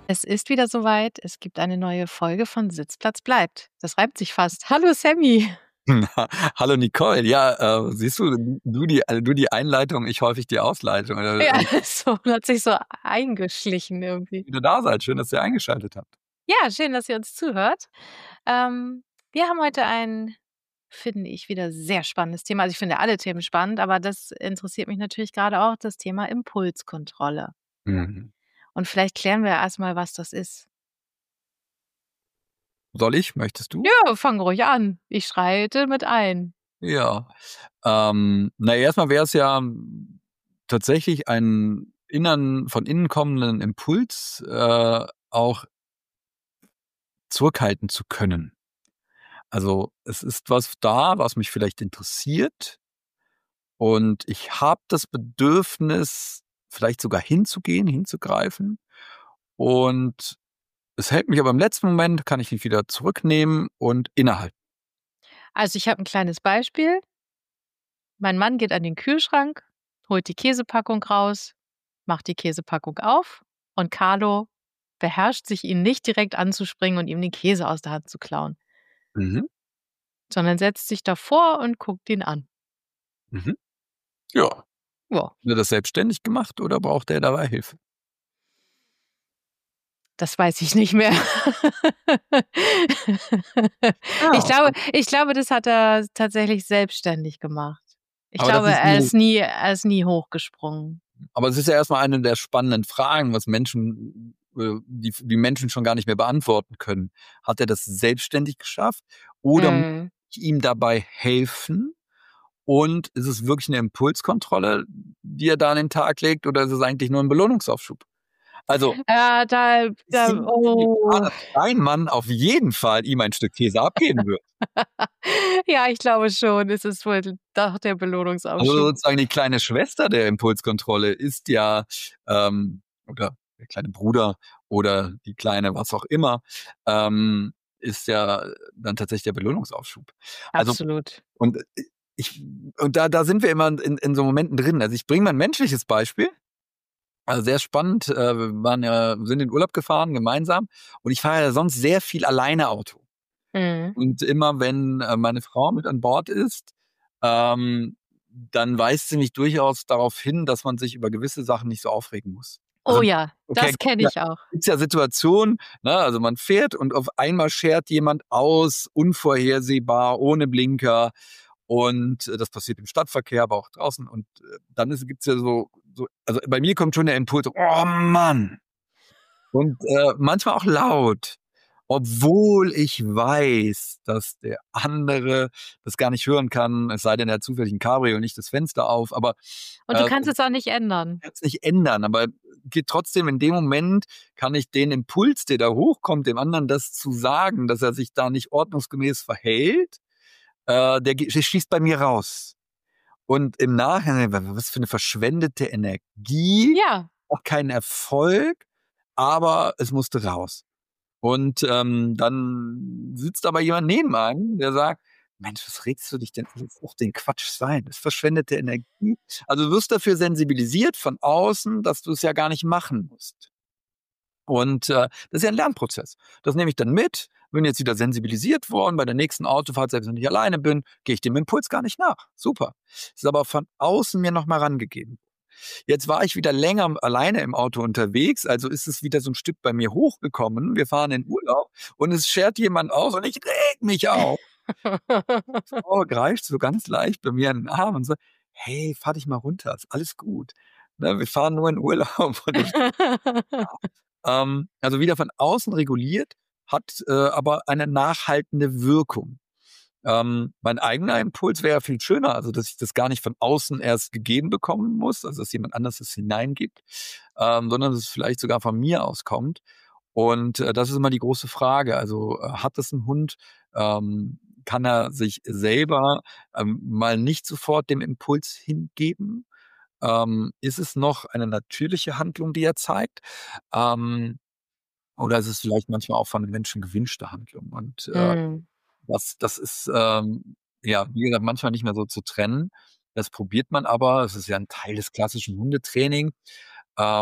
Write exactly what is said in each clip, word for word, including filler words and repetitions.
Es ist wieder soweit. Es gibt eine neue Folge von Sitzplatz bleibt. Das reimt sich fast. Hallo Sammy. Hallo Nicole. Ja, äh, siehst du, du die, also du die Einleitung, ich häufig die Ausleitung. Äh, Ja, äh, so hat sich so eingeschlichen irgendwie. wie ihr da seid. Schön, dass ihr eingeschaltet habt. Ja, schön, dass ihr uns zuhört. Ähm, wir haben heute ein, finde ich, wieder sehr spannendes Thema. Also ich finde alle Themen spannend, aber das interessiert mich natürlich gerade auch, das Thema Impulskontrolle. Mhm. Und vielleicht klären wir erst mal, was das ist. Soll ich? Möchtest du? Ja, fang ruhig an. Ich schreite mit ein. Ja. Ähm, na, erstmal wäre es ja tatsächlich ein innern, von innen kommenden Impuls äh, auch zurückhalten zu können. Also es ist was da, was mich vielleicht interessiert und ich habe das Bedürfnis, vielleicht sogar hinzugehen, hinzugreifen und es hält mich aber im letzten Moment, kann ich mich wieder zurücknehmen und innehalten. Also ich habe ein kleines Beispiel. Mein Mann geht an den Kühlschrank, holt die Käsepackung raus, macht die Käsepackung auf und Carlo beherrscht sich, ihn nicht direkt anzuspringen und ihm den Käse aus der Hand zu klauen, Mhm. sondern setzt sich davor und guckt ihn an. Mhm. Ja. Ja, Hat er das selbstständig gemacht oder braucht er dabei Hilfe? das weiß ich nicht mehr. Ich Ja. glaube ich glaube, das hat er tatsächlich selbstständig gemacht. Ich Aber das glaube, ist er die ist nie er ist nie hochgesprungen. aber es ist ja erstmal eine der spannenden Fragen, was Menschen äh, die die Menschen schon gar nicht mehr beantworten können. Hat er das selbstständig geschafft oder muss Mhm. ich ihm dabei helfen? Und ist es wirklich eine Impulskontrolle, die er da an den Tag legt, oder ist es eigentlich nur ein Belohnungsaufschub? Also, Ja, da ich da sehe in Gefahr, oh. dass dein Mann auf jeden Fall ihm ein Stück Käse abgeben wird. Ja, ich glaube schon, es ist wohl doch der Also Belohnungsaufschub. sozusagen die kleine Schwester der Impulskontrolle ist ja, ähm, oder der kleine Bruder oder die kleine was auch immer, ähm, ist ja dann tatsächlich der Belohnungsaufschub. Also Absolut. und ich und da da sind wir immer in in so Momenten drin. Also, ich bringe mal 'n menschliches Beispiel. Also, sehr spannend. Äh, wir waren ja sind in Urlaub gefahren gemeinsam und ich fahre ja sonst sehr viel alleine Auto. Mhm. Und immer wenn, äh, meine Frau mit an Bord ist, ähm, dann weist sie mich durchaus darauf hin, dass man sich über gewisse Sachen nicht so aufregen muss. Also, Oh ja, okay, das gibt's kenne ja ich auch. gibt's ja Situationen, ne, also man fährt und auf einmal schert jemand aus, unvorhersehbar, ohne Blinker und, äh, das passiert im Stadtverkehr, aber auch draußen und, äh, dann ist gibt's ja so so also bei mir kommt schon der Impuls so: „Oh Mann!" Und, äh, manchmal auch laut, obwohl ich weiß, dass der andere das gar nicht hören kann, es sei denn, er hat zufällig 'n Cabrio und nicht das Fenster auf, aber, Und du äh, kannst es auch nicht ändern. kann's nicht ändern, aber geht trotzdem in dem Moment kann ich den Impuls, der da hochkommt, dem anderen das zu sagen, dass er sich da nicht ordnungsgemäß verhält, äh, der ge schießt bei mir raus. Und im Nachhinein, wa was für 'ne verschwendete Energie, Ja. auch kein Erfolg, aber es musste raus. Und, ähm, dann sitzt aber jemand neben einem, der sagt: „Mensch, was regst du dich denn auf? Lass den Quatsch sein. Das ist verschwendete Energie." Also, du wirst dafür sensibilisiert von außen, dass du es ja gar nicht machen musst. Und, äh, das ist ja 'n Lernprozess. Das nehme ich dann mit, bin jetzt wieder sensibilisiert worden. Bei der nächsten Autofahrt, selbst wenn ich alleine bin, gehe ich dem Impuls gar nicht nach. Super. Ist aber von außen mir noch mal rangegeben. Jetzt war ich wieder länger alleine im Auto unterwegs, also ist es wieder so 'n Stück bei mir hochgekommen. Wir fahren in Urlaub und es schert jemand aus und ich rege mich auf. Frau greift so ganz leicht bei mir an den Arm und sagt: „Hey, fahr dich mal runter, ist alles gut. Ne, wir fahren nur in Urlaub." Und ich ähm, also wieder von außen reguliert, hat, äh, aber eine nachhaltende Wirkung. Ähm, mein eigener Impuls wäre ja viel schöner, also dass ich das gar nicht von außen erst gegeben bekommen muss, also dass jemand anders es hineingibt, ähm, sondern dass es vielleicht sogar von mir aus kommt. Und, äh, das ist immer die große Frage. Also, äh, hat es 'n Hund? Ähm, kann er sich selber, ähm, mal nicht sofort dem Impuls hingeben? Ähm, ist es noch eine natürliche Handlung, die er zeigt? Ähm, oder ist es vielleicht manchmal auch von den Menschen gewünschte Handlung? Und, äh, Mhm. das das ist, ähm, ja, wie gesagt, manchmal nicht mehr so zu trennen. Das probiert man aber. Es ist ja 'n Teil des klassischen Hundetraining. Äh, und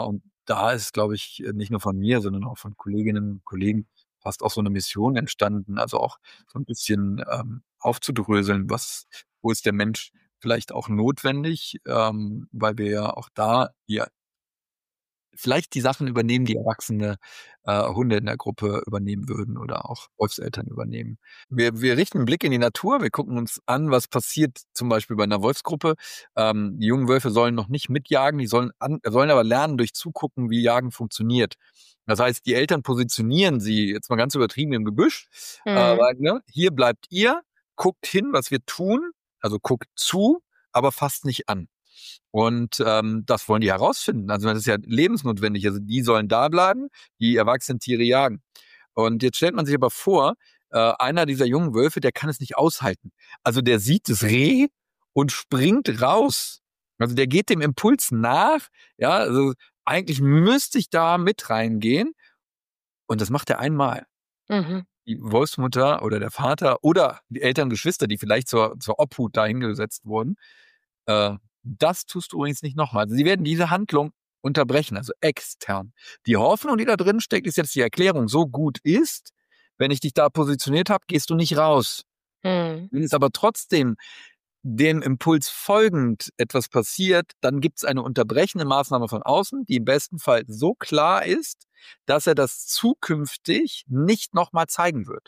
da ist, glaube ich, nicht nur von mir, sondern auch von Kolleginnen und Kollegen fast auch so eine Mission entstanden, also auch so ein bisschen ähm, aufzudröseln, was, wo ist der Mensch vielleicht auch notwendig, ähm, weil wir ja auch da ja vielleicht die Sachen übernehmen, die erwachsene äh, Hunde in der Gruppe übernehmen würden oder auch Wolfseltern übernehmen. Wir, wir richten einen Blick in die Natur, wir gucken uns an, was passiert zum Beispiel bei einer Wolfsgruppe. Ähm, die jungen Wölfe sollen noch nicht mitjagen, die sollen, an, sollen aber lernen durch Zugucken, wie Jagen funktioniert. Das heißt, die Eltern positionieren sie, jetzt mal ganz übertrieben im Gebüsch, Mhm. aber ne, hier bleibt ihr, guckt hin, was wir tun, also guckt zu, aber fasst nicht an. Und ähm, das wollen die herausfinden. Also das ist ja lebensnotwendig. Also die sollen da bleiben, die erwachsenen Tiere jagen. Und jetzt stellt man sich aber vor, äh, einer dieser jungen Wölfe, der kann es nicht aushalten. Also der sieht das Reh und springt raus. Also der geht dem Impuls nach. Ja, also eigentlich müsste ich da mit reingehen. Und das macht er einmal. Mhm. Die Wolfsmutter oder der Vater oder die Eltern, Geschwister, die vielleicht zur, zur Obhut dahingesetzt wurden, äh, das tust du übrigens nicht nochmal. Also sie werden diese Handlung unterbrechen, also extern. Die Hoffnung, die da drin steckt, ist jetzt die Erklärung, so gut ist, wenn ich dich da positioniert habe, gehst du nicht raus. Mhm. Wenn es aber trotzdem dem Impuls folgend etwas passiert, dann gibt es eine unterbrechende Maßnahme von außen, die im besten Fall so klar ist, dass er das zukünftig nicht nochmal zeigen wird.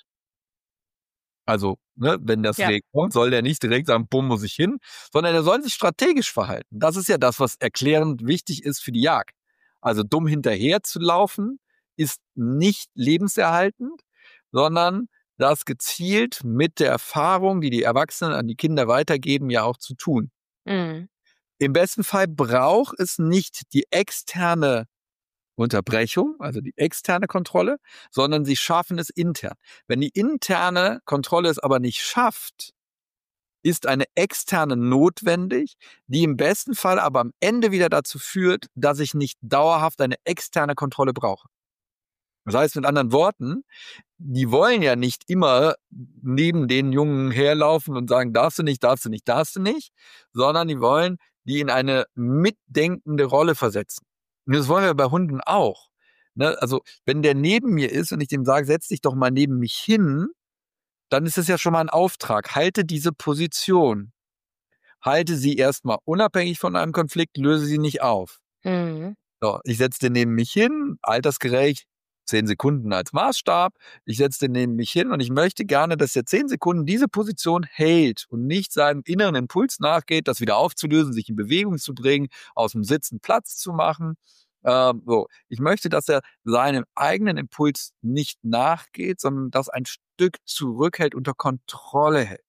Also, ne, wenn das Ja. Reh kommt, soll der nicht direkt sagen, bumm, muss ich hin, sondern er soll sich strategisch verhalten. Das ist ja das, was erklärend wichtig ist für die Jagd. Also dumm hinterher zu laufen, ist nicht lebenserhaltend, sondern das gezielt mit der Erfahrung, die die Erwachsenen an die Kinder weitergeben, ja auch zu tun. Mhm. Im besten Fall braucht es nicht die externe Unterbrechung, also die externe Kontrolle, sondern sie schaffen es intern. Wenn die interne Kontrolle es aber nicht schafft, ist eine externe notwendig, die im besten Fall aber am Ende wieder dazu führt, dass ich nicht dauerhaft eine externe Kontrolle brauche. Das heißt mit anderen Worten, die wollen ja nicht immer neben den Jungen herlaufen und sagen, darfst du nicht, darfst du nicht, darfst du nicht, sondern die wollen die in eine mitdenkende Rolle versetzen. Und das wollen wir bei Hunden auch. Ne? Also wenn der neben mir ist und ich dem sage, setz dich doch mal neben mich hin, dann ist es ja schon mal ein Auftrag. Halte diese Position. Halte sie erstmal unabhängig von einem Konflikt, löse sie nicht auf. Mhm. So, ich setze den neben mich hin, altersgerecht, zehn Sekunden als Maßstab. Ich setze den neben mich hin und ich möchte gerne, dass der zehn Sekunden diese Position hält und nicht seinem inneren Impuls nachgeht, das wieder aufzulösen, sich in Bewegung zu bringen, aus dem Sitzen Platz zu machen. Ähm, so. Ich möchte, dass er seinem eigenen Impuls nicht nachgeht, sondern das ein Stück zurückhält, unter Kontrolle hält.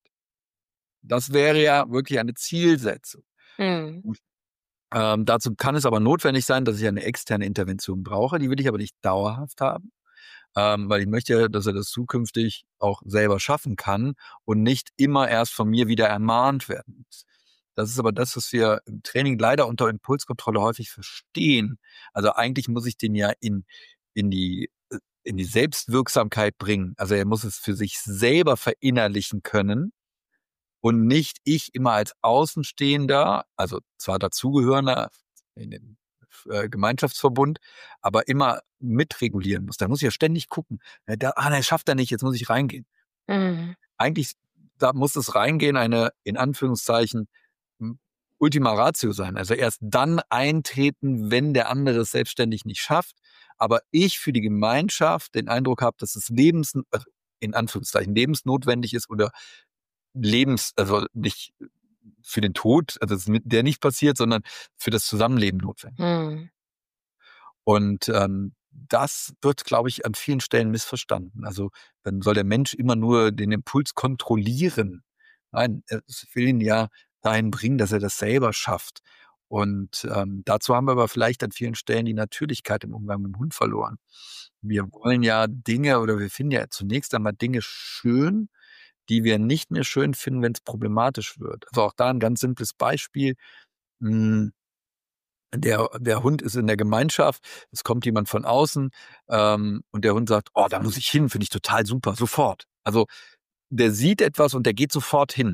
Das wäre ja wirklich eine Zielsetzung. Mhm. Ähm, dazu kann es aber notwendig sein, dass ich eine externe Intervention brauche. Die will ich aber nicht dauerhaft haben, ähm, weil ich möchte, dass er das zukünftig auch selber schaffen kann und nicht immer erst von mir wieder ermahnt werden muss. Das ist aber das, was wir im Training leider unter Impulskontrolle häufig verstehen. Also eigentlich muss ich den ja in, in die, in die Selbstwirksamkeit bringen. Also er muss es für sich selber verinnerlichen können. Und nicht ich immer als Außenstehender, also zwar dazugehörender in den äh, Gemeinschaftsverbund, aber immer mitregulieren muss. Da muss ich ja ständig gucken. Ja, da, ah, das schafft er nicht, jetzt muss ich reingehen. Mhm. Eigentlich da muss es reingehen, eine in Anführungszeichen m, Ultima Ratio sein. Also erst dann eintreten, wenn der andere es selbstständig nicht schafft. Aber ich für die Gemeinschaft den Eindruck habe, dass es lebens, äh, in Anführungszeichen lebensnotwendig ist oder Lebens, also nicht für den Tod, also das ist mit der nicht passiert, sondern für das Zusammenleben notwendig. Mhm. Und ähm, das wird, glaube ich, an vielen Stellen missverstanden. Also dann soll der Mensch immer nur den Impuls kontrollieren. Nein, es will ihn ja dahin bringen, dass er das selber schafft. Und ähm, dazu haben wir aber vielleicht an vielen Stellen die Natürlichkeit im Umgang mit dem Hund verloren. Wir wollen ja Dinge oder wir finden ja zunächst einmal Dinge schön, die wir nicht mehr schön finden, wenn es problematisch wird. Also auch da ein ganz simples Beispiel. Hm, Der, der Hund ist in der Gemeinschaft, es kommt jemand von außen ähm, und der Hund sagt, oh, da muss ich hin, finde ich total super, sofort. Also der sieht etwas und der geht sofort hin.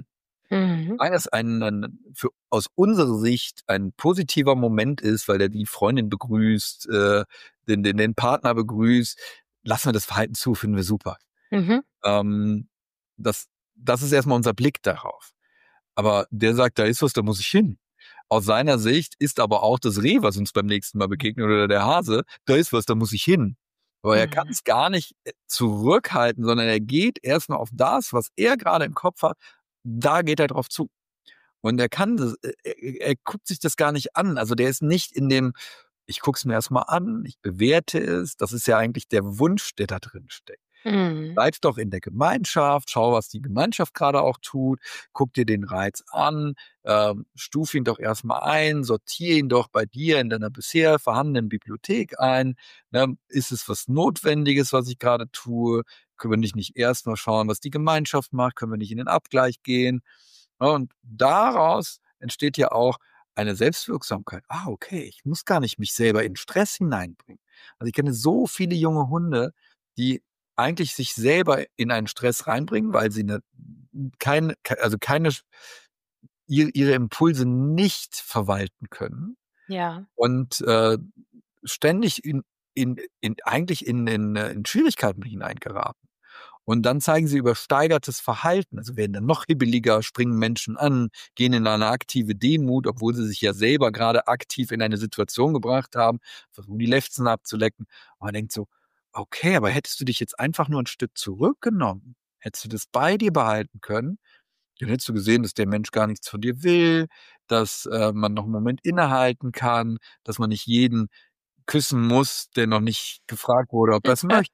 Mhm. Eines ein, ein für aus unserer Sicht ein positiver Moment ist, weil der die Freundin begrüßt, äh, den, den, den Partner begrüßt, lassen wir das Verhalten zu, finden wir super. Mhm. Ähm, das, das ist erstmal unser Blick darauf. Aber der sagt, da ist was, da muss ich hin. Aus seiner Sicht ist aber auch das Reh, was uns beim nächsten Mal begegnet, oder der Hase, da ist was, da muss ich hin. Aber er kann Mhm. es gar nicht äh, zurückhalten, sondern er geht erstmal auf das, was er gerade im Kopf hat, da geht er drauf zu. Und er kann das, äh, er, er guckt sich das gar nicht an. Also der ist nicht in dem, ich guck's mir erstmal an, ich bewerte es. Das ist ja eigentlich der Wunsch, der da drin steckt. Mhm. Bleib doch in der Gemeinschaft, schau, was die Gemeinschaft gerade auch tut, guck dir den Reiz an, ähm, stuf ihn doch erstmal ein, sortier ihn doch bei dir in deiner bisher vorhandenen Bibliothek ein. Ne? Ist es was Notwendiges, was ich gerade tue? Können wir nicht, nicht erst mal schauen, was die Gemeinschaft macht? Können wir nicht in den Abgleich gehen? Ja, und daraus entsteht ja auch eine Selbstwirksamkeit. Ah, okay, ich muss gar nicht mich selber in Stress hineinbringen. Also ich kenne so viele junge Hunde, die eigentlich sich selber in einen Stress reinbringen, weil sie eine, keine, also keine, ihre, ihre Impulse nicht verwalten können Ja. und äh, ständig in, in, in eigentlich in, in, äh, in Schwierigkeiten hineingeraten. Und dann zeigen sie übersteigertes Verhalten, also werden dann noch hibbeliger, springen Menschen an, gehen in eine aktive Demut, obwohl sie sich ja selber gerade aktiv in eine Situation gebracht haben, versuchen die Lefzen abzulecken. Und man denkt so, okay, aber hättest du dich jetzt einfach nur ein Stück zurückgenommen, hättest du das bei dir behalten können, dann hättest du gesehen, dass der Mensch gar nichts von dir will, dass äh, man noch einen Moment innehalten kann, dass man nicht jeden küssen muss, der noch nicht gefragt wurde, ob er es möchte.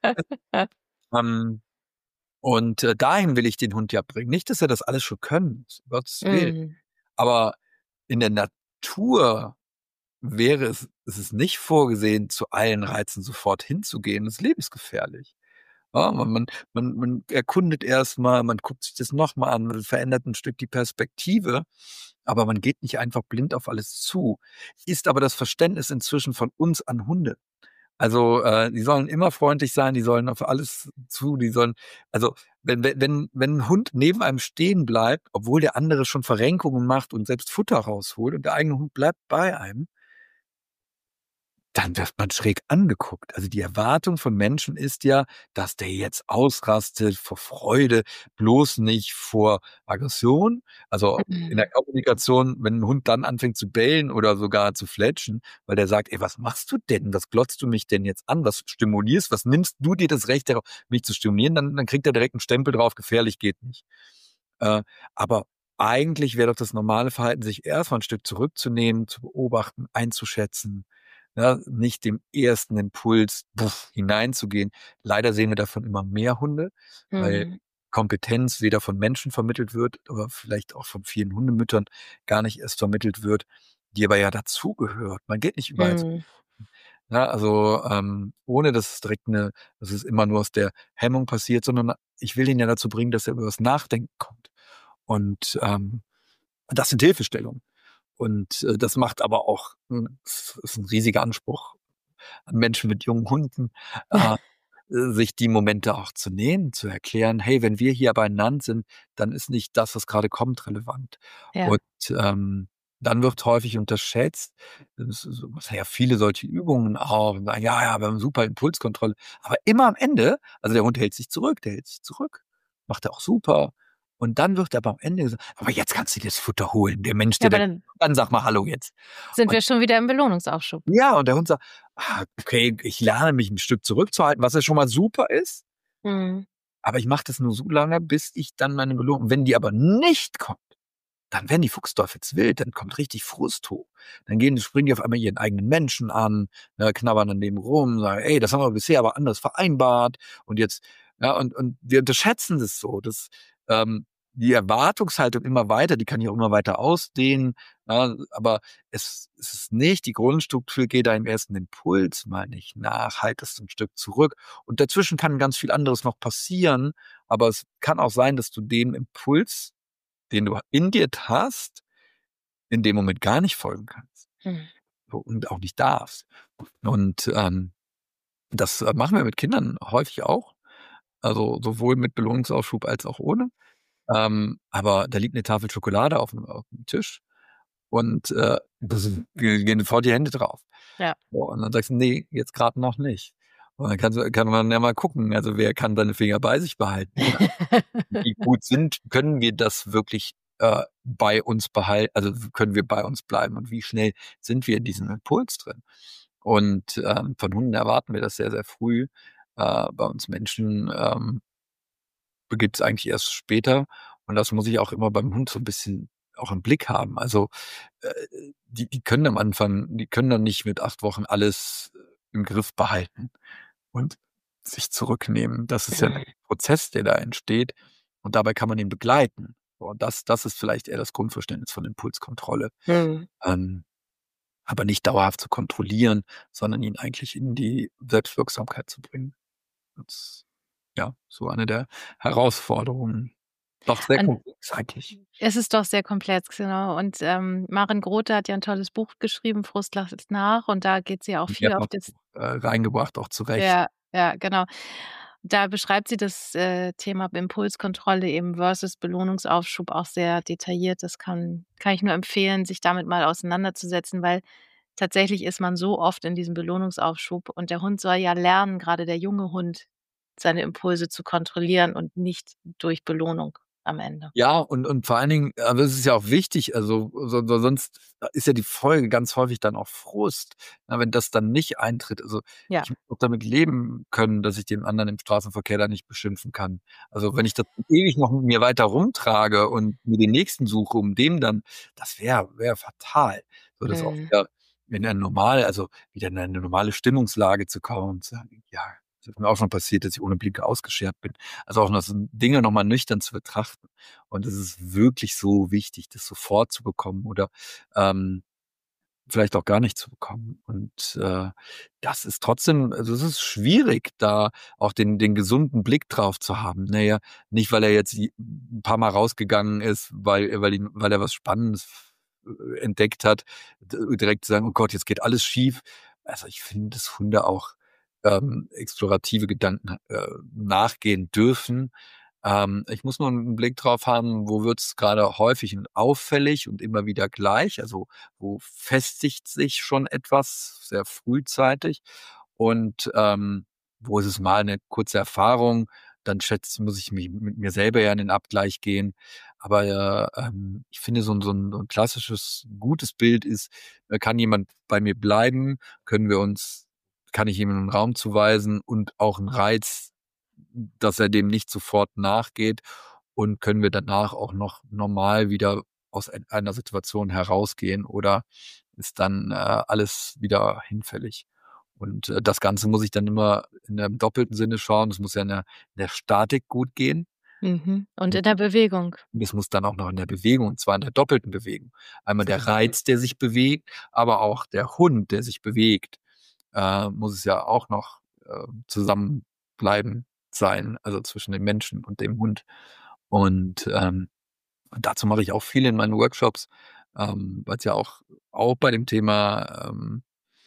Ähm, und äh, dahin will ich den Hund ja bringen. Nicht, dass er das alles schon können muss, um Gottes Willen. Mhm. Aber in der Natur wäre es, es ist nicht vorgesehen, zu allen Reizen sofort hinzugehen. Das ist lebensgefährlich. Ja, man, man, man, man erkundet erstmal, man guckt sich das nochmal an, man verändert ein Stück die Perspektive, aber man geht nicht einfach blind auf alles zu. Ist aber das Verständnis inzwischen von uns an Hunde. Also, äh, die sollen immer freundlich sein, die sollen auf alles zu, die sollen, also, wenn, wenn, wenn wenn ein Hund neben einem stehen bleibt, obwohl der andere schon Verrenkungen macht und selbst Futter rausholt und der eigene Hund bleibt bei einem, dann wird man schräg angeguckt. Also die Erwartung von Menschen ist ja, dass der jetzt ausrastet vor Freude, bloß nicht vor Aggression. Also in der Mhm. Kommunikation, wenn ein Hund dann anfängt zu bellen oder sogar zu fletschen, weil der sagt, ey, was machst du denn? Was glotzt du mich denn jetzt an? Was stimulierst? Was nimmst du dir das Recht darauf, mich zu stimulieren? Dann, dann kriegt er direkt einen Stempel drauf, gefährlich geht nicht. Äh, aber eigentlich wäre doch das normale Verhalten, sich erstmal ein Stück zurückzunehmen, zu beobachten, einzuschätzen, ja, nicht dem ersten Impuls puff, hineinzugehen. Leider sehen wir davon immer mehr Hunde, weil Mhm. Kompetenz weder von Menschen vermittelt wird, aber vielleicht auch von vielen Hundemüttern gar nicht erst vermittelt wird, die aber ja dazugehört. Man geht nicht überall so. Mhm. Ja, also ähm, ohne dass es direkt eine, dass es immer nur aus der Hemmung passiert, sondern ich will ihn ja dazu bringen, dass er über das Nachdenken kommt. Und ähm, das sind Hilfestellungen. Und äh, das macht aber auch, hm, das ist ein riesiger Anspruch an Menschen mit jungen Hunden, äh, sich die Momente auch zu nehmen, zu erklären, hey, wenn wir hier beieinander sind, dann ist nicht das, was gerade kommt, relevant. Ja. Und ähm, dann wird häufig unterschätzt, es ist- es haben ja viele solche Übungen auch, und sagen, ja, ja, wir haben super Impulskontrolle. Aber immer am Ende, also der Hund hält sich zurück, der hält sich zurück, macht er auch super. Und dann wird er aber am Ende gesagt, aber jetzt kannst du dir das Futter holen. Der Mensch, Ja, der aber da, dann dann sag mal Hallo jetzt. sind Und wir schon wieder im Belohnungsaufschub. ja, und der Hund sagt, ah, okay, ich lerne mich ein Stück zurückzuhalten, was ja schon mal super ist, Mhm. aber ich mache das nur so lange, bis ich dann meine Belohnung, wenn die aber nicht kommt, dann werden die fuchsteufelswild, dann kommt richtig Frust hoch. Dann gehen, springen die auf einmal ihren eigenen Menschen an, ne, knabbern an dem rum, sagen, ey, das haben wir bisher aber anders vereinbart und jetzt, ja, und, und wir unterschätzen das so, dass ähm, die Erwartungshaltung immer weiter, die kann ich auch immer weiter ausdehnen, ja, aber es, es ist nicht, die Grundstruktur geht da im ersten Impuls mal nicht nach, haltest ein Stück zurück und dazwischen kann ganz viel anderes noch passieren, aber es kann auch sein, dass du dem Impuls, den du in dir hast, in dem Moment gar nicht folgen kannst Mhm. so, und auch nicht darfst. Und ähm, das äh, machen wir mit Kindern häufig auch, also sowohl mit Belohnungsaufschub als auch ohne. Ähm, aber da liegt eine Tafel Schokolade auf dem, auf dem Tisch und äh, das, wir gehen sofort die Hände drauf. Ja. So, und dann sagst du, nee, jetzt gerade noch nicht. Und dann kannst, du- kann man ja mal gucken, also wer kann seine Finger bei sich behalten? Wie gut sind, können wir das wirklich äh, bei uns behalten, also können wir bei uns bleiben und wie schnell sind wir in diesem Impuls drin? Und ähm, von Hunden erwarten wir das sehr, sehr früh. Äh, bei uns Menschen ähm, beginnt es eigentlich erst später. Und das muss ich auch immer beim Hund so ein bisschen auch im Blick haben. Also äh, die, die können am Anfang, die können dann nicht mit acht Wochen alles äh, im Griff behalten und sich zurücknehmen. Das ist ja ein Prozess, der da entsteht. Und dabei kann man ihn begleiten. So, und das, das ist vielleicht eher das Grundverständnis von Impulskontrolle. Mhm. Ähm, aber nicht dauerhaft zu kontrollieren, sondern ihn eigentlich in die Selbstwirksamkeit zu bringen. Das ist ja so eine der Herausforderungen. Doch sehr Und komplex eigentlich. es ist doch sehr komplex, genau. Und ähm, Maren Grote hat ja ein tolles Buch geschrieben, Frust lacht nach. Und da geht sie auch viel auf Mehrfach das, äh, reingebracht, auch zu Recht. ja, ja, genau. Da beschreibt sie das äh, Thema Impulskontrolle eben versus Belohnungsaufschub auch sehr detailliert. Das kann, kann ich nur empfehlen, sich damit mal auseinanderzusetzen, weil tatsächlich ist man so oft in diesem Belohnungsaufschub und der Hund soll ja lernen, gerade der junge Hund, seine Impulse zu kontrollieren und nicht durch Belohnung am Ende. Ja, und und vor allen Dingen, aber es ist ja auch wichtig, also so, so, sonst ist ja die Folge ganz häufig dann auch Frust, na, wenn das dann nicht eintritt. Also Ja. ich muss auch damit leben können, dass ich den anderen im Straßenverkehr da nicht beschimpfen kann. Also wenn ich das ewig noch mit mir weiter rumtrage und mir den nächsten suche, um dem dann, das wäre wäre fatal. So das auch Mhm. wieder in eine normale, also wieder in eine normale Stimmungslage zu kommen und zu sagen, ja, das ist mir auch schon passiert, dass ich ohne Blinker ausgeschert bin. Also auch noch so Dinge nochmal nüchtern zu betrachten. Und es ist wirklich so wichtig, das sofort zu bekommen oder ähm, vielleicht auch gar nicht zu bekommen. Und äh, das ist trotzdem, also es ist schwierig, da auch den, den gesunden Blick drauf zu haben. Naja, nicht, weil er jetzt die- ein paar Mal rausgegangen ist, weil, weil, ihn, weil er was Spannendes äh, entdeckt hat, d- direkt zu sagen, oh Gott, jetzt geht alles schief. Also ich finde, dass Hunde auch ähm, explorative Gedanken äh, nachgehen dürfen. Ähm, ich muss nur einen Blick drauf haben, wo wird es gerade häufig und auffällig und immer wieder gleich, also wo festigt sich schon etwas sehr frühzeitig und ähm, wo ist es mal eine kurze Erfahrung, dann schätze muss ich mich mit mir selber ja in den Abgleich gehen. Aber äh, ähm, ich finde, so ein, so ein so ein klassisches, gutes Bild ist, äh, kann jemand bei mir bleiben, können wir uns, kann ich ihm einen Raum zuweisen und auch einen Reiz, dass er dem nicht sofort nachgeht und können wir danach auch noch normal wieder aus ein- einer Situation herausgehen oder ist dann äh, alles wieder hinfällig. Und äh, das Ganze muss ich dann immer in einem doppelten Sinne schauen. Es muss ja in der, in der Statik gut gehen. Mhm. Und Und in der Bewegung. es muss dann auch noch in der Bewegung, und zwar in der doppelten Bewegung. Einmal der Reiz, der sich bewegt, aber auch der Hund, der sich bewegt, äh, muss es ja auch noch äh, zusammenbleiben sein, also zwischen dem Menschen und dem Hund. Und ähm, dazu mache ich auch viel in meinen Workshops, ähm, weil es ja auch, auch bei dem Thema ähm,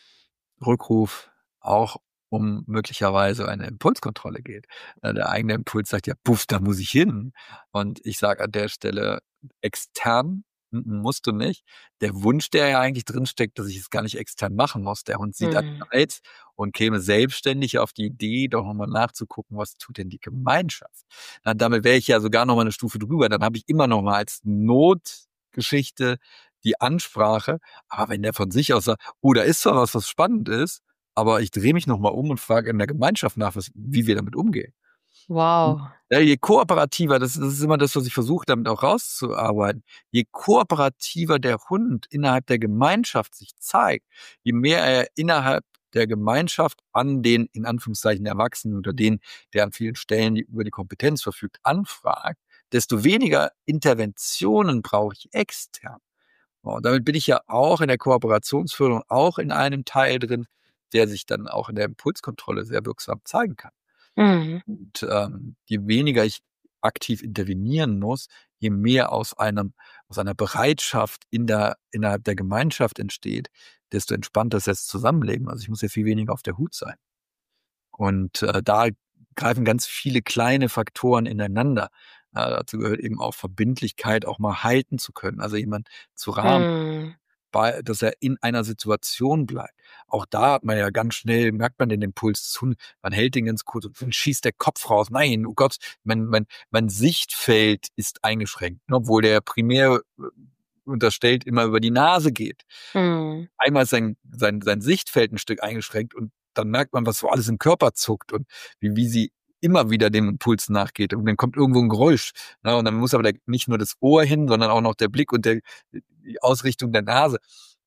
Rückruf auch um möglicherweise eine Impulskontrolle geht. Äh, Der eigene Impuls sagt ja, puff, da muss ich hin. Und ich sage an der Stelle extern, mm, mm, musst du nicht. Der Wunsch, der ja eigentlich drinsteckt, dass ich es gar nicht extern machen muss. Der Hund sieht einen Mhm. Reiz und käme selbstständig auf die Idee, doch nochmal nachzugucken, was tut denn die Gemeinschaft. Na, damit wäre ich ja sogar nochmal eine Stufe drüber. Dann habe ich immer noch mal als Notgeschichte die Ansprache. Aber wenn der von sich aus sagt, oh, da ist zwar was, was spannend ist, aber ich drehe mich nochmal um und frage in der Gemeinschaft nach, was, wie wir damit umgehen. Wow. Ja, je kooperativer, das, das ist immer das, was ich versuche, damit auch rauszuarbeiten, je kooperativer der Hund innerhalb der Gemeinschaft sich zeigt, je mehr er innerhalb der Gemeinschaft an den, in Anführungszeichen, Erwachsenen oder den, der an vielen Stellen die, über die Kompetenz verfügt, anfragt, desto weniger Interventionen brauche ich extern. Und damit bin ich ja auch in der Kooperationsförderung auch in einem Teil drin, der sich dann auch in der Impulskontrolle sehr wirksam zeigen kann. Mhm. Und ähm, je weniger ich aktiv intervenieren muss, je mehr aus einem, aus einer Bereitschaft in der, innerhalb der Gemeinschaft entsteht, desto entspannter ist das Zusammenleben. Also ich muss ja viel weniger auf der Hut sein. Und äh, da greifen ganz viele kleine Faktoren ineinander. Ja, dazu gehört eben auch Verbindlichkeit, auch mal halten zu können, also jemand zu rahmen, Mhm. bei dass er in einer Situation bleibt. Auch da hat man ja ganz schnell merkt man den Impuls zu man hält den ganz kurz und dann schießt der Kopf raus. Nein, oh Gott, mein mein mein Sichtfeld ist eingeschränkt, ne, obwohl der primär, äh, unterstellt immer über die Nase geht. Mhm. Einmal ist sein sein sein Sichtfeld 'n Stück eingeschränkt und dann merkt man, was so alles im Körper zuckt und wie wie sie immer wieder dem Impuls nachgeht und dann kommt irgendwo 'n Geräusch, ne, und dann muss aber der nicht nur das Ohr hin, sondern auch noch der Blick und der die Ausrichtung der Nase.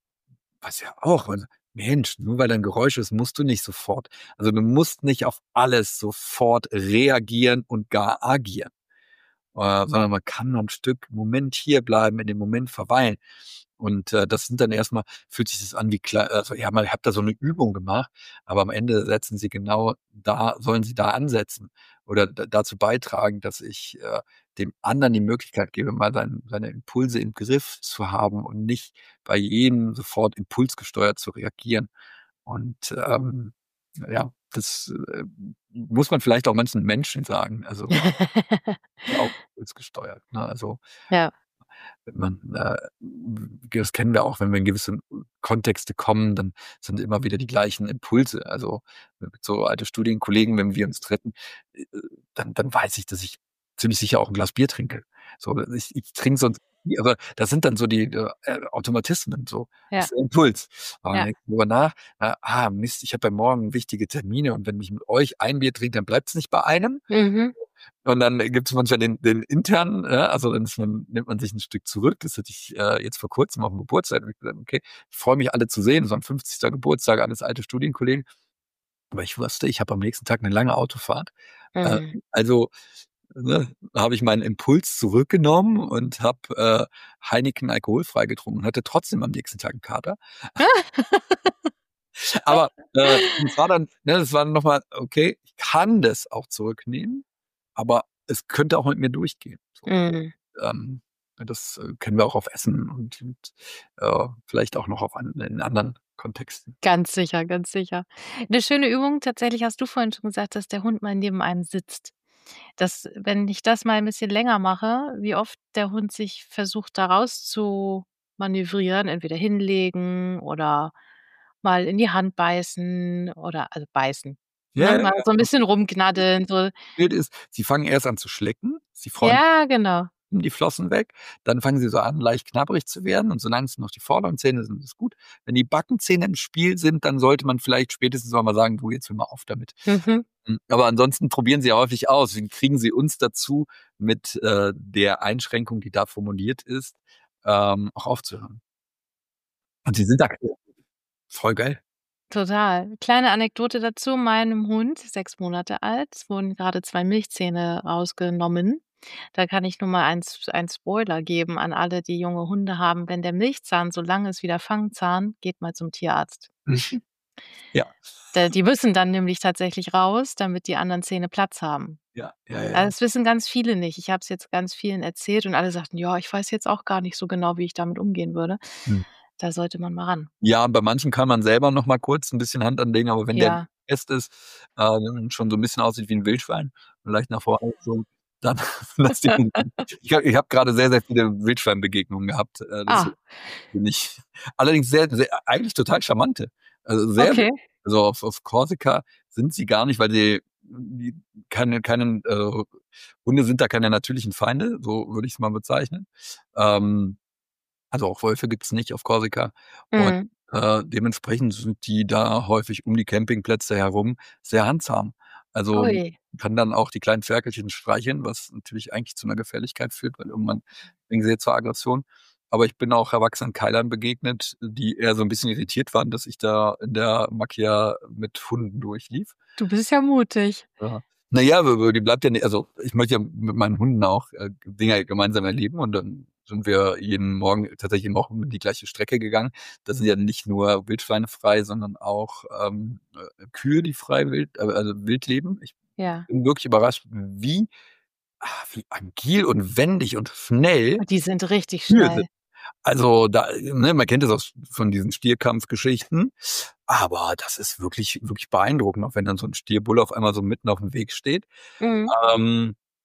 Was ja auch also, Mensch, nur weil da 'n Geräusch ist, musst du nicht sofort also, du musst nicht auf alles sofort reagieren und gar agieren, äh, sondern man kann mal 'n Stück Moment hierbleiben, in dem Moment verweilen. Und, äh, das sind dann erst mal fühlt sich das an wie klei also, ja, man hat da so 'ne Übung gemacht, aber am Ende setzen sie genau da sollen sie da ansetzen oder da dazu beitragen, dass ich, äh, dem anderen die Möglichkeit gebe, mal sein seine Impulse im Griff zu haben und nicht bei jedem sofort impulsgesteuert zu reagieren. Und, ähm, ja, das, äh, muss man vielleicht auch manchen Menschen sagen, also auch impulsgesteuert, ne? Also Ja. wenn man, äh das kennen wir auch, wenn wir in gewisse Kontexte kommen, dann sind immer wieder die gleichen Impulse. Also, mit so alte Studienkollegen, wenn wir uns treffen, äh, dann dann weiß ich, dass ich ziemlich sicher auch 'n Glas Bier trinke. So, ich ich trinke sonst nie, aber das sind dann so die, äh, Automatismen so. Das Ja. ist 'n Impuls. Und dann Ja. denke ich drüber nach, äh: „Ah, Mist, ich habe ja morgen wichtige Termine und wenn ich mit euch ein Bier trinke, dann bleibt's nicht bei einem.“ Mhm. Und dann gibt's manchmal den den internen, ja, also dann ist man nimmt man sich 'n Stück zurück. Das hatte ich, äh, jetzt vor Kurzem auf'm Geburtstag, habe ich gesagt: „Okay, ich freue mich, alle zu sehen.“ Es war 'n fünfzigster Geburtstag, alles alte Studienkollegen. Aber ich wusste, ich habe am nächsten Tag 'ne lange Autofahrt. Äh, Mhm. also, ne, habe ich meinen Impuls zurückgenommen und habe, äh, Heineken alkoholfrei getrunken und hatte trotzdem am nächsten Tag 'n Kater. Aber, äh, das war dann ne, das war dann noch mal okay, ich kann das auch zurücknehmen, aber es könnte auch mit mir durchgehen, so. Mhm. Ähm, das, äh, kennen wir auch auf Essen und und, äh, vielleicht auch noch auf an in anderen Kontexten. Ganz sicher, ganz sicher. 'Ne schöne Übung tatsächlich hast du vorhin schon gesagt, dass der Hund mal neben einem sitzt. Dass wenn ich das mal 'n bisschen länger mache, wie oft der Hund sich versucht, da rauszumanövrieren, entweder hinlegen oder mal in die Hand beißen oder also, beißen, Ja, ne? ja, Mal ja. so 'n bisschen rumknaddeln, so. Wild ist, sie fangen erst an zu schlecken, sie freuen Ja, genau. die Flossen weg, dann fangen sie so an, leicht knabberig zu werden und solange es noch die vorderen Zähne sind, ist gut. Wenn die Backenzähne im Spiel sind, dann sollte man vielleicht spätestens auch mal sagen: „Du, jetzt hör mal auf damit.“ Mhm. Hm, aber ansonsten probieren sie ja häufig aus. Wie kriegen sie uns dazu, mit, äh, der Einschränkung, die da formuliert ist, ähm, auch aufzuhören. Und sie sind da voll geil. Total. Kleine Anekdote dazu: Meinem Hund, sechs Monate alt, wurden grade zwei Milchzähne rausgenommen. Da kann ich nur mal ein S ein Spoiler geben an alle, die junge Hunde haben. Wenn der Milchzahn so lang ist wie der Fangzahn, geht mal zum Tierarzt. Ja. Da die müssen dann nämlich tatsächlich raus, damit die anderen Zähne Platz haben. Ja, ja, ja, Ah, ja. das wissen ganz viele nicht. Ich habe es jetzt ganz vielen erzählt und alle sagten: „Ja, ich weiß jetzt auch gar nicht so genau, wie ich damit umgehen würde.“ Mhm. Da sollte man mal ran. Ja, bei manchen kann man selber noch mal kurz 'n bisschen Hand anlegen, aber wenn der Ja. fest ist, äh, und schon so 'n bisschen aussieht wie 'n Wildschwein, vielleicht nach vorne so, dann lass die Ich habe ich habe grade sehr, sehr viele Wildschwein-Begegnungen gehabt, äh, deswegen Ah. bin ich allerdings sehr, sehr eigentlich total charmante. Also, sehr Okay. also, auf auf Korsika sind sie gar nicht, weil sie die keine keinen, äh Hunde sind da keine natürlichen Feinde, so würde ich's mal bezeichnen. Ähm, also, auch Wölfe gibt's nicht auf Korsika und, Mhm. äh, dementsprechend sind die da häufig um die Campingplätze herum sehr handsam. Also, Ui. kann dann auch die kleinen Ferkelchen streicheln, was natürlich eigentlich zu 'ner Gefälligkeit führt, weil irgendwann bringen sie ja zur Aggression. Aber ich bin auch erwachsenen Keilern begegnet, die eher so 'n bisschen irritiert waren, dass ich da in der Macchia mit Hunden durchlief. Du bist ja mutig. Ja. Na ja, die bleibt ja ni also, ich möchte ja mit meinen Hunden auch, äh, Dinge gemeinsam erleben und dann sind wir jeden Morgen tatsächlich auch die gleiche Strecke gegangen. Da sind ja nicht nur Wildschweine frei, sondern auch, ähm, äh, Kühe, die frei wild äh, also, wild leben. Ich Ja. bin wirklich überrascht, wie ah, wie agil und wendig und schnell Die sind richtig Kühe sind. schnell. Also, da ne, man kennt das aus von diesen Stierkampfgeschichten, aber das ist wirklich wirklich beeindruckend, auch wenn dann so 'n Stierbulle auf einmal so mitten auf'm Weg steht. Mhm. Ähm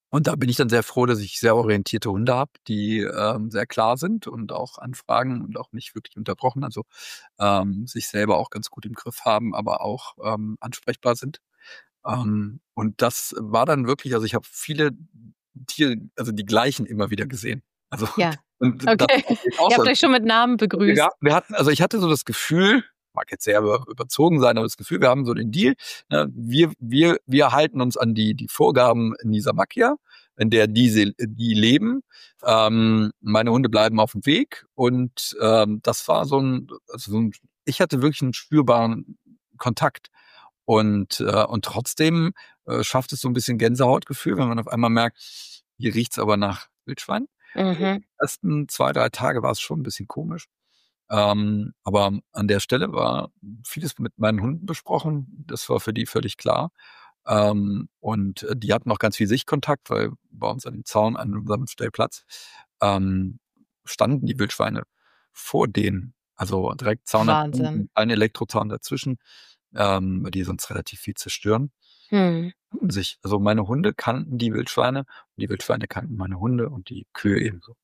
Und da bin ich dann sehr froh, dass ich sehr orientierte Hunde habe, die ähm, sehr klar sind und auch anfragen und auch nicht wirklich unterbrochen, also ähm, sich selber auch ganz gut im Griff haben, aber auch ähm, ansprechbar sind. Ähm, und das war dann wirklich, also ich habe viele Tiere, also die gleichen immer wieder gesehen. Also Ja, und das okay. war eben auch Ihr so. habt euch schon mit Namen Wir, begrüßt. gab- wir hatten, also ich hatte so das Gefühl, mag jetzt sehr über, überzogen sein, aber das Gefühl, wir haben so den Deal, ne, wir, wir, wir halten uns an die, die Vorgaben Nisamakia, in der diese, die leben. Ähm, meine Hunde bleiben auf dem Weg und ähm, das war so ein, also so ein, ich hatte wirklich einen spürbaren Kontakt. Und, äh, und trotzdem äh, schafft es so ein bisschen Gänsehautgefühl, wenn man auf einmal merkt, hier riecht's aber nach Wildschwein. Mhm. Die ersten zwei, drei Tage war es schon ein bisschen komisch. Ähm, aber an der Stelle war vieles mit meinen Hunden besprochen. Das war für die völlig klar. Ähm, und äh, die hatten auch ganz viel Sichtkontakt, weil bei uns an dem Zaun, an unserem Stellplatz, ähm, standen die Wildschweine vor denen. Also direkt Zaun an Zaun, Wahnsinn. ein Elektrozaun dazwischen, ähm, weil die sonst relativ viel zerstören. Hm. Kannten sich. Also meine Hunde kannten die Wildschweine und die Wildschweine kannten meine Hunde und die Kühe ebenso.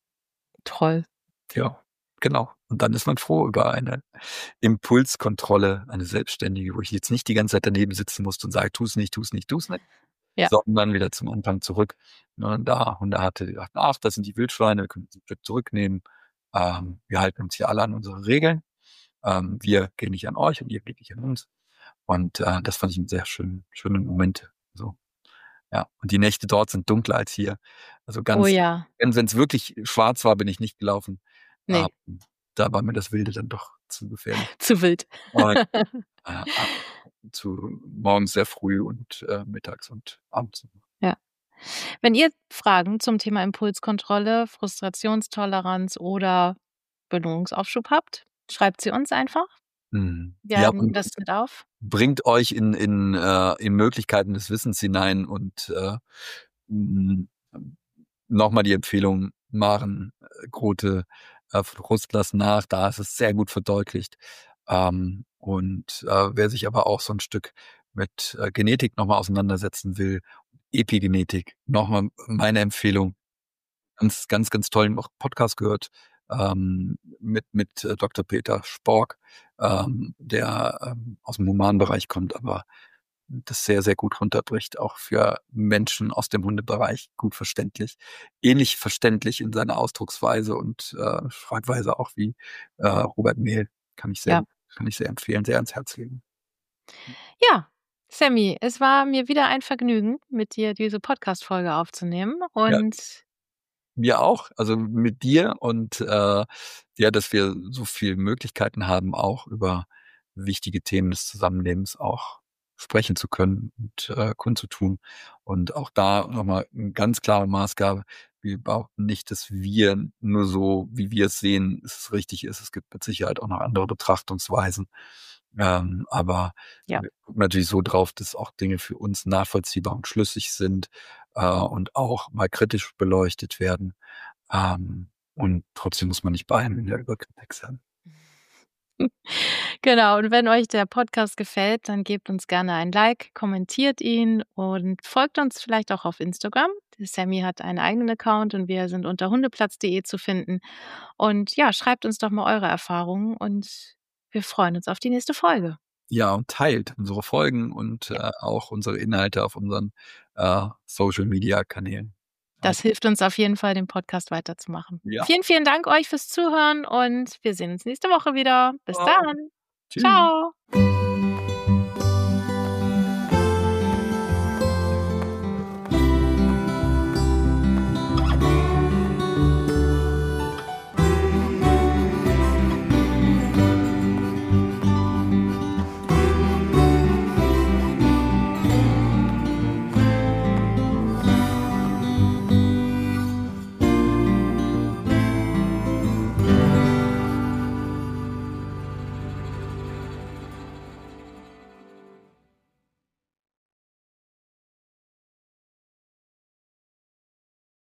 Toll. Ja, genau. Und dann ist man froh über eine Impulskontrolle, eine selbstständige, wo ich jetzt nicht die ganze Zeit daneben sitzen musste und sage, tu's nicht, tu's nicht, tu's nicht, Ja. sondern wieder zum Anfang zurück. Und da Hunde hatte, die dachten, ach, das sind die Wildschweine, wir können uns ein Stück zurücknehmen. Ähm, wir halten uns hier alle an unsere Regeln. Ähm, wir gehen nicht an euch und ihr geht nicht an uns. Und äh, das fand ich einen sehr schönen, schönen Moment. So, ja. Und die Nächte dort sind dunkler als hier. Also Oh ganz, ja. wenn es wirklich schwarz war, bin ich nicht gelaufen. Ähm, Nee, da war mir das Wilde dann doch zu gefährlich. zu wild. Aber äh, zu morgens sehr früh und äh, mittags und abends. Ja. Wenn ihr Fragen zum Thema Impulskontrolle, Frustrationstoleranz oder Belohnungsaufschub habt, schreibt sie uns einfach. Mhm. Wir Ja, halten und das mit auf. bringt euch in, in, äh, in Möglichkeiten des Wissens hinein und äh, nochmal die Empfehlung, Maren äh, Grote äh, von Rustlas nach, da ist es sehr gut verdeutlicht. Ähm, und äh, wer sich aber auch so ein Stück mit äh, Genetik nochmal auseinandersetzen will, Epigenetik, nochmal meine Empfehlung, ganz, ganz, ganz tollen Podcast gehört ähm, mit, mit äh, Doktor Peter Spork, ähm, der ähm, aus dem Humanbereich kommt, aber das sehr, sehr gut runterbricht, auch für Menschen aus dem Hundebereich gut verständlich. Ähnlich verständlich in seiner Ausdrucksweise und äh, Schreibweise auch wie äh, Robert Mehl. Kann ich sehr Ja. gut, kann ich sehr empfehlen, sehr ans Herz legen. Ja, Sammy, es war mir wieder ein Vergnügen, mit dir diese Podcast-Folge aufzunehmen Ja, und mir auch, also mit dir und äh, ja, dass wir so viele Möglichkeiten haben, auch über wichtige Themen des Zusammenlebens auch sprechen zu können und äh, kundzutun. Und auch da nochmal eine ganz klare Maßgabe. Wir behaupten nicht, dass wir nur so, wie wir es sehen, es richtig ist. Es gibt mit Sicherheit auch noch andere Betrachtungsweisen. Ähm, aber ja. wir gucken natürlich so drauf, dass auch Dinge für uns nachvollziehbar und schlüssig sind äh, und auch mal kritisch beleuchtet werden. Ähm, und trotzdem muss man nicht bei allem in der Überkritik sein. Genau, und wenn euch der Podcast gefällt, dann gebt uns gerne ein Like, kommentiert ihn und folgt uns vielleicht auch auf Instagram. Sammy hat einen eigenen Account und wir sind unter hundeplatz punkt de zu finden. Und ja, schreibt uns doch mal eure Erfahrungen und wir freuen uns auf die nächste Folge. Ja, und teilt unsere Folgen und Ja. äh, auch unsere Inhalte auf unseren äh, Social-Media-Kanälen. Das hilft uns auf jeden Fall, den Podcast weiterzumachen. Ja. Vielen, vielen Dank euch fürs Zuhören und wir sehen uns nächste Woche wieder. Bis Ciao. dann. Tschüss. Ciao.